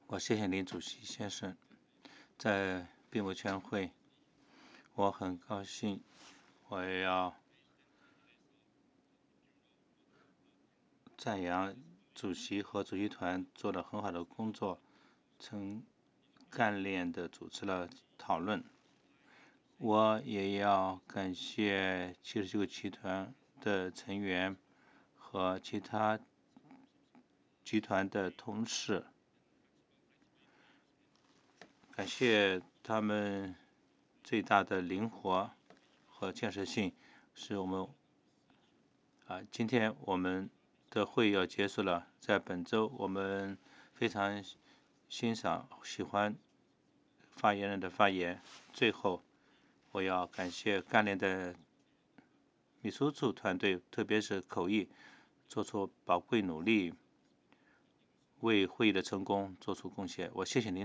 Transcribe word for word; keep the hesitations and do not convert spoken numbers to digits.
我谢谢林主席先生。在闭幕全会，我很高兴，我也要赞扬主席和主席团做了很好的工作，曾干练地组织了讨论。我也要感谢七十九个集团的成员和其他集团的同事，感谢他们最大的灵活和建设性，使我们啊，今天我们的会议要结束了。在本周，我们非常欣赏、喜欢发言人的发言。最后，我要感谢干练的秘书处团队，特别是口译，做出宝贵努力，为会议的成功做出贡献。我谢谢您。